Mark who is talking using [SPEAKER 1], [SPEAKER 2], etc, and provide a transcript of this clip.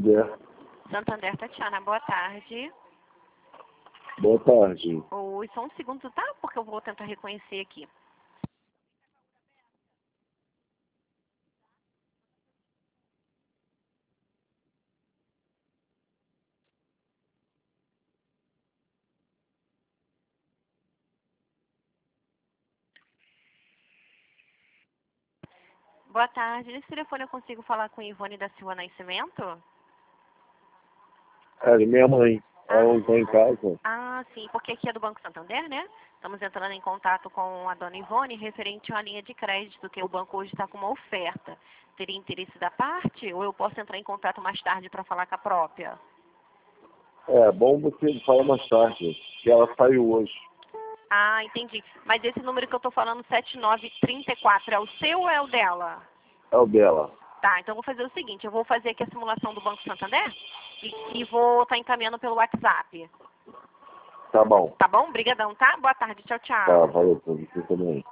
[SPEAKER 1] Santander.
[SPEAKER 2] Santander, Tatiana, boa tarde.
[SPEAKER 1] Boa tarde.
[SPEAKER 2] Oi, só um segundo, tá? Porque eu vou tentar reconhecer aqui. Boa tarde. Nesse telefone eu consigo falar com Ivone da Silva Nascimento?
[SPEAKER 1] É, minha mãe. Ela não está em casa.
[SPEAKER 2] Ah, sim, porque aqui é do Banco Santander, né? Estamos entrando em contato com a dona Ivone referente a uma linha de crédito, que o banco hoje está com uma oferta. Teria interesse da parte ou eu posso entrar em contato mais tarde para falar com a própria?
[SPEAKER 1] É bom você falar mais tarde, que ela saiu hoje.
[SPEAKER 2] Ah, entendi. Mas esse número que eu estou falando, 7934, é o seu ou é o dela?
[SPEAKER 1] É o dela.
[SPEAKER 2] Tá, então eu vou fazer o seguinte, eu vou fazer aqui a simulação do Banco Santander e vou estar encaminhando pelo WhatsApp.
[SPEAKER 1] Tá bom.
[SPEAKER 2] Tá bom? Obrigadão, tá? Boa tarde, tchau,
[SPEAKER 1] Tá,
[SPEAKER 2] tchau.
[SPEAKER 1] valeu, pra você também.